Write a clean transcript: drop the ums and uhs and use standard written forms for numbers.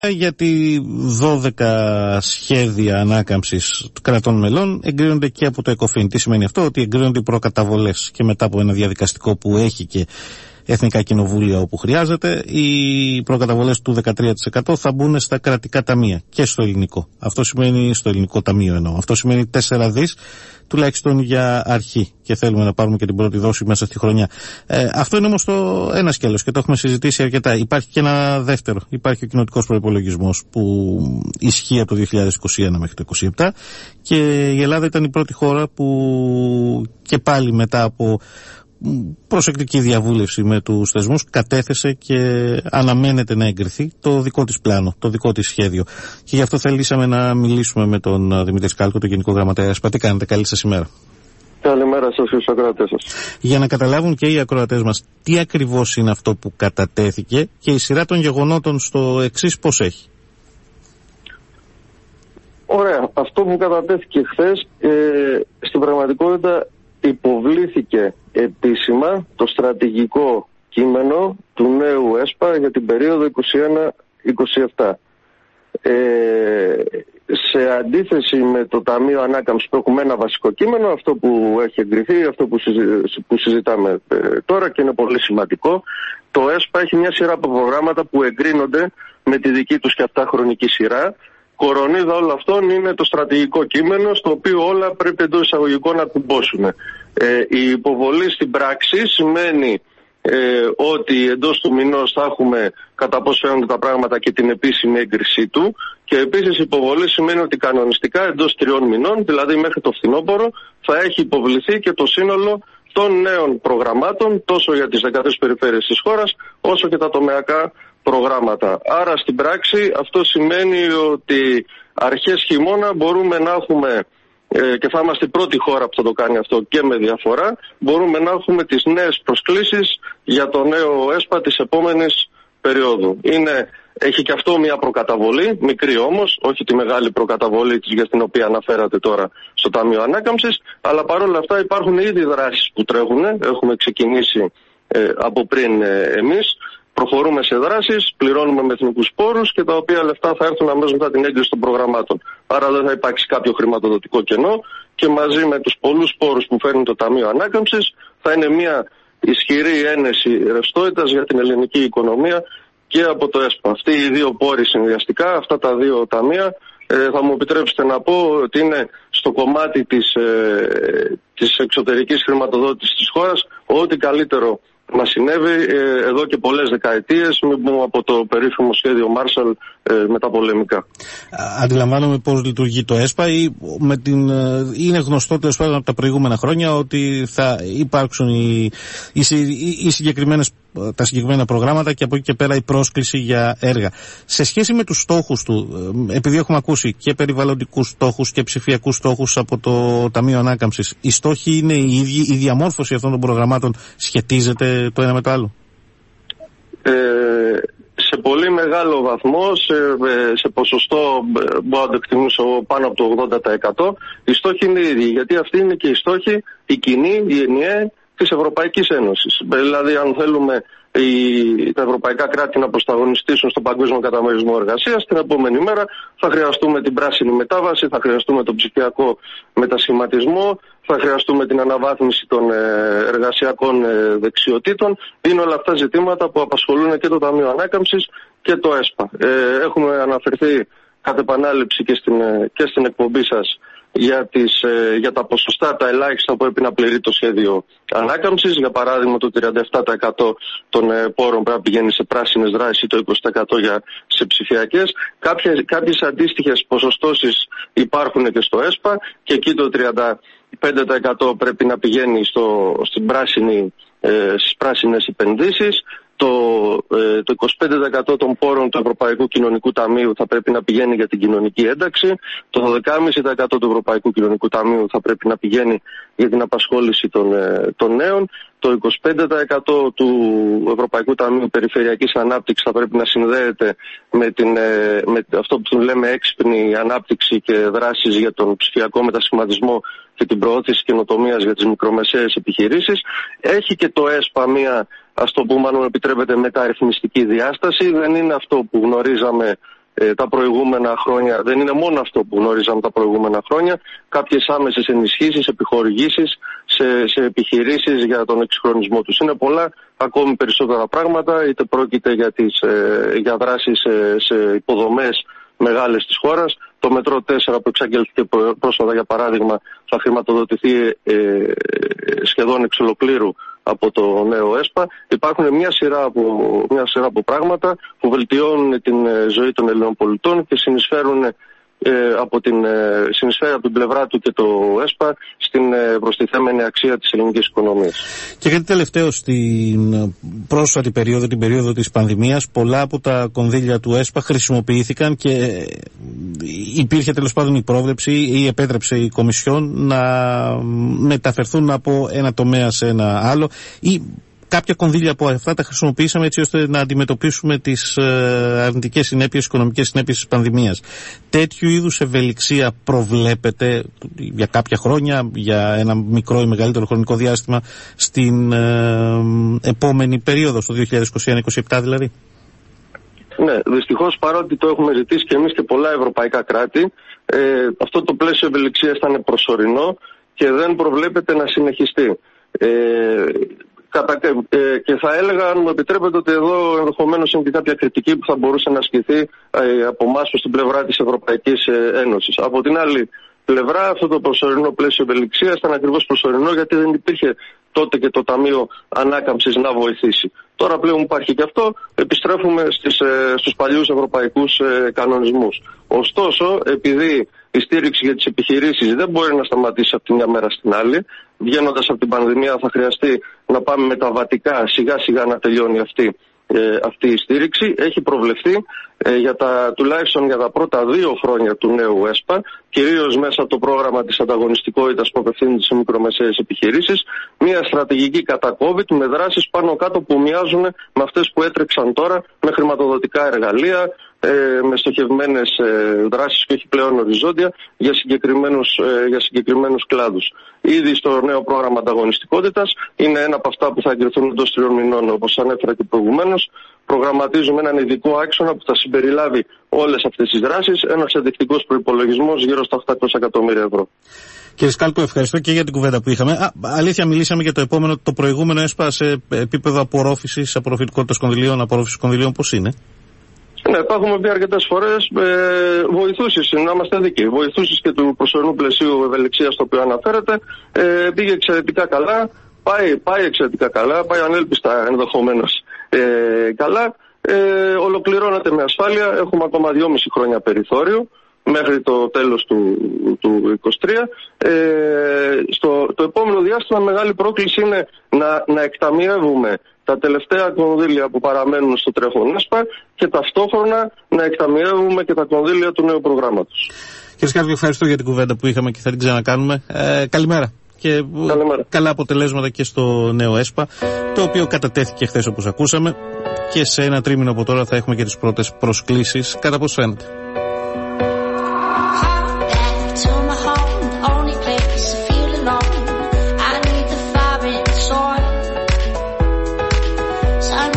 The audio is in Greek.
γιατί 12 σχέδια ανάκαμψης κρατών μελών εγκρίνονται και από το ΕΚΟΦΗΝ. Τι σημαίνει αυτό? Ότι εγκρίνονται οι προκαταβολές και μετά από ένα διαδικαστικό που έχει και εθνικά κοινοβούλια όπου χρειάζεται, οι προκαταβολές του 13% θα μπουν στα κρατικά ταμεία και στο ελληνικό. Αυτό σημαίνει, στο ελληνικό ταμείο εννοώ. Αυτό σημαίνει 4 δις τουλάχιστον για αρχή και θέλουμε να πάρουμε και την πρώτη δόση μέσα στη χρονιά. Αυτό είναι όμως το ένα σκέλος και το έχουμε συζητήσει αρκετά. Υπάρχει και ένα δεύτερο. Υπάρχει ο κοινοτικός προϋπολογισμός που ισχύει από το 2021 μέχρι το 2027 και η Ελλάδα ήταν η πρώτη χώρα που και πάλι μετά από προσεκτική διαβούλευση με τους θεσμούς κατέθεσε και αναμένεται να εγκριθεί το δικό της πλάνο, το δικό της σχέδιο. Και γι' αυτό θελήσαμε να μιλήσουμε με τον Δημήτρη Σκάλκο, τον Γενικό Γραμματέα ΕΣΠΑ. Τι κάνετε? Καλή σας ημέρα. Καλημέρα σας και στους ακροατές σας. Για να καταλάβουν και οι ακροατές μας τι ακριβώς είναι αυτό που κατατέθηκε και η σειρά των γεγονότων στο εξής πώς έχει. Ωραία. Αυτό που κατατέθηκε χθες στην πραγματικότητα υποβλήθηκε επίσημα το στρατηγικό κείμενο του νέου ΕΣΠΑ για την περίοδο 21-27. Σε αντίθεση με το Ταμείο Ανάκαμψης που έχουμε ένα βασικό κείμενο, αυτό που έχει εγκριθεί, αυτό που συζητάμε τώρα και είναι πολύ σημαντικό, το ΕΣΠΑ έχει μια σειρά από προγράμματα που εγκρίνονται με τη δική τους και αυτά χρονική σειρά. Κορονίδα όλων αυτών είναι το στρατηγικό κείμενο, στο οποίο όλα πρέπει εντός εισαγωγικών να κουμπώσουν. Η υποβολή στην πράξη σημαίνει ότι εντός του μηνός θα έχουμε κατά πώς φαίνονται τα πράγματα και την επίσημη έγκρισή του, και επίσης η υποβολή σημαίνει ότι κανονιστικά εντός 3 μηνών, δηλαδή μέχρι το φθινόπωρο, θα έχει υποβληθεί και το σύνολο των νέων προγραμμάτων, τόσο για τις 13 περιφέρειες της χώρας, όσο και τα τομεακά προγράμματα. Άρα στην πράξη αυτό σημαίνει ότι αρχές χειμώνα μπορούμε να έχουμε, και θα είμαστε η πρώτη χώρα που θα το κάνει αυτό και με διαφορά, μπορούμε να έχουμε τις νέες προσκλήσεις για το νέο ΕΣΠΑ της επόμενης περίοδου. Έχει και αυτό μια προκαταβολή, μικρή όμως, όχι τη μεγάλη προκαταβολή για την οποία αναφέρατε τώρα στο Ταμείο Ανάκαμψης, αλλά παρόλα αυτά υπάρχουν ήδη δράσεις που τρέχουν, έχουμε ξεκινήσει από πριν εμείς. Προχωρούμε σε δράσεις, πληρώνουμε με εθνικούς πόρους και τα οποία λεφτά θα έρθουν αμέσως μετά την έγκριση των προγραμμάτων. Άρα δεν θα υπάρξει κάποιο χρηματοδοτικό κενό και μαζί με τους πολλούς πόρους που φέρνει το Ταμείο Ανάκαμψης θα είναι μια ισχυρή ένεση ρευστότητας για την ελληνική οικονομία και από το ΕΣΠΑ. Αυτοί οι δύο πόροι συνδυαστικά, αυτά τα δύο ταμεία, θα μου επιτρέψετε να πω ότι είναι στο κομμάτι της εξωτερικής χρηματοδότησης της χώρας ό,τι καλύτερο μας συνέβη εδώ και πολλές δεκαετίες, από το περίφημο σχέδιο Marshall με τα πολεμικά. Αντιλαμβάνομαι πώς λειτουργεί το ΕΣΠΑ ή είναι γνωστό τέλος πάντων από τα προηγούμενα χρόνια ότι θα υπάρξουν τα συγκεκριμένα προγράμματα και από εκεί και πέρα η πρόσκληση για έργα. Σε σχέση με τους στόχους του, επειδή έχουμε ακούσει και περιβαλλοντικούς στόχους και ψηφιακούς στόχους από το Ταμείο Ανάκαμψης, οι στόχοι είναι οι ίδιοι, η διαμόρφωση αυτών των προγραμμάτων σχετίζεται το ένα με το άλλο? Σε πολύ μεγάλο βαθμό, σε ποσοστό μπορώ να το εκτιμήσω πάνω από το 80%, οι στόχοι είναι οι ίδιοι, γιατί αυτοί είναι και οι στόχοι, οι κοινοί, οι ενιαίοι της Ευρωπαϊκής Ένωσης. Δηλαδή, αν θέλουμε τα ευρωπαϊκά κράτη να προσταγωνιστήσουν στον παγκόσμιο καταμερισμό εργασίας, την επόμενη μέρα θα χρειαστούμε την πράσινη μετάβαση, θα χρειαστούμε τον ψηφιακό μετασχηματισμό, θα χρειαστούμε την αναβάθμιση των εργασιακών δεξιοτήτων. Είναι όλα αυτά ζητήματα που απασχολούν και το Ταμείο Ανάκαμψης και το ΕΣΠΑ. Έχουμε αναφερθεί κατ' επανάληψη και στην εκπομπή σας για τα ποσοστά, τα ελάχιστα που πρέπει να πληρεί το σχέδιο ανάκαμψης. Για παράδειγμα, το 37% των πόρων πρέπει να πηγαίνει σε πράσινες δράσεις, το 20% σε ψηφιακές. Κάποιες αντίστοιχες ποσοστώσεις υπάρχουν και στο ΕΣΠΑ και εκεί το 35% πρέπει να πηγαίνει στις πράσινες επενδύσεις. Το 25% των πόρων του Ευρωπαϊκού Κοινωνικού Ταμείου θα πρέπει να πηγαίνει για την κοινωνική ένταξη. Το 12,5% του Ευρωπαϊκού Κοινωνικού Ταμείου θα πρέπει να πηγαίνει για την απασχόληση των νέων. Το 25% του Ευρωπαϊκού Ταμείου Περιφερειακής Ανάπτυξης θα πρέπει να συνδέεται με αυτό που λέμε έξυπνη ανάπτυξη και δράσεις για τον ψηφιακό μετασχηματισμό και την προώθηση καινοτομίας για τις μικρομεσαίες επιχειρήσεις. Έχει και το ΕΣΠΑ μία, ας το πούμε, αν επιτρέπετε, μεταρρυθμιστική διάσταση. Δεν είναι αυτό που γνωρίζαμε τα προηγούμενα χρόνια. Δεν είναι μόνο αυτό που γνωρίζαμε τα προηγούμενα χρόνια. Κάποιες άμεσες ενισχύσεις, επιχορηγήσεις σε επιχειρήσεις για τον εξυγχρονισμό τους. Είναι πολλά ακόμη περισσότερα πράγματα, είτε πρόκειται για δράσεις σε υποδομές μεγάλες της χώρας. Το μετρό 4 που εξαγγελθήκε πρόσφατα, για παράδειγμα, θα χρηματοδοτηθεί σχεδόν εξ ολοκλήρου από το νέο ΕΣΠΑ. Υπάρχουν μια σειρά από πράγματα που βελτιώνουν την ζωή των Ελλήνων πολιτών και συνεισφέρουν από την πλευρά του και το ΕΣΠΑ στην προστιθέμενη αξία της ελληνικής οικονομίας. Και κάτι τελευταίο, στην πρόσφατη περίοδο, την περίοδο της πανδημίας, πολλά από τα κονδύλια του ΕΣΠΑ χρησιμοποιήθηκαν και υπήρχε τέλος πάντων η πρόβλεψη ή επέτρεψε η Κομισιόν να μεταφερθούν από ένα τομέα σε ένα άλλο, ή κάποια κονδύλια από αυτά τα χρησιμοποιήσαμε έτσι ώστε να αντιμετωπίσουμε τις αρνητικές συνέπειες, οικονομικές συνέπειες της πανδημίας. Τέτοιου είδους ευελιξία προβλέπεται για κάποια χρόνια, για ένα μικρό ή μεγαλύτερο χρονικό διάστημα, στην επόμενη περίοδο, στο 2021-2027 δηλαδή? Ναι, δυστυχώς, παρότι το έχουμε ζητήσει και εμείς και πολλά ευρωπαϊκά κράτη, αυτό το πλαίσιο ευελιξίας ήταν προσωρινό και δεν προβλέπεται να συνεχιστεί. Και θα έλεγα, αν μου επιτρέπετε, ότι εδώ ενδεχομένως είναι και κάποια κριτική που θα μπορούσε να ασκηθεί από εμάς προς την πλευρά της Ευρωπαϊκής Ένωσης. Από την άλλη πλευρά, αυτό το προσωρινό πλαίσιο ευελιξίας ήταν ακριβώς προσωρινό, γιατί δεν υπήρχε τότε και το Ταμείο Ανάκαμψης να βοηθήσει. Τώρα πλέον υπάρχει και αυτό, επιστρέφουμε στους παλιούς ευρωπαϊκούς κανονισμούς. Ωστόσο, επειδή η στήριξη για τις επιχειρήσεις δεν μπορεί να σταματήσει από τη μια μέρα στην άλλη, βγαίνοντας από την πανδημία θα χρειαστεί να πάμε μεταβατικά σιγά σιγά να τελειώνει αυτή η στήριξη. Έχει προβλεφθεί τουλάχιστον για τα πρώτα 2 χρόνια του νέου ΕΣΠΑ, κυρίως μέσα από το πρόγραμμα της ανταγωνιστικότητας που απευθύνεται σε μικρομεσαίες επιχειρήσεις, μια στρατηγική κατά COVID με δράσεις πάνω κάτω που μοιάζουν με αυτές που έτρεξαν τώρα, με χρηματοδοτικά εργαλεία, με στοχευμένες δράσεις και όχι πλέον οριζόντια για συγκεκριμένους κλάδους. Ήδη στο νέο πρόγραμμα ανταγωνιστικότητας είναι ένα από αυτά που θα εγκριθούν εντός 3 μηνών, όπως ανέφερα και προηγουμένως. Προγραμματίζουμε έναν ειδικό άξονα που θα συμπεριλάβει όλες αυτές τις δράσεις, ένας ενδεικτικός προϋπολογισμός γύρω στα 800 εκατομμύρια ευρώ. Κύριε Σκάλκο, ευχαριστώ και για την κουβέντα που είχαμε. Αλήθεια, μιλήσαμε για το προηγούμενο ΕΣΠΑ σε επίπεδο απορροφητικότητας κονδυλίων, απορρόφησης κονδυλίων, πώς είναι? Ναι, τα έχουμε πει αρκετές φορές. Βοηθούσες, να είμαστε δίκαιοι, βοηθούσες και του προσωρινού πλαισίου ευελιξίας το οποίο αναφέρεται. Πήγε εξαιρετικά καλά. Πάει εξαιρετικά καλά, πάει ανέλπιστα ενδεχομένως καλά. Ολοκληρώνεται με ασφάλεια. Έχουμε ακόμα 2,5 χρόνια περιθώριο μέχρι το τέλος του 2023. Το επόμενο διάστημα μεγάλη πρόκληση είναι να εκταμιεύουμε τα τελευταία κονδύλια που παραμένουν στο τρέχον ΕΣΠΑ και ταυτόχρονα να εκταμιεύουμε και τα κονδύλια του νέου προγράμματος. Κύριε Σκάλκο, ευχαριστώ για την κουβέντα που είχαμε και θα την ξανακάνουμε. Καλημέρα. Και καλά αποτελέσματα και στο νέο ΕΣΠΑ, το οποίο κατατέθηκε χθες όπως ακούσαμε, και σε ένα τρίμηνο από τώρα θα έχουμε και τις πρώτες προσκλήσεις, κατά πώς φαίνεται.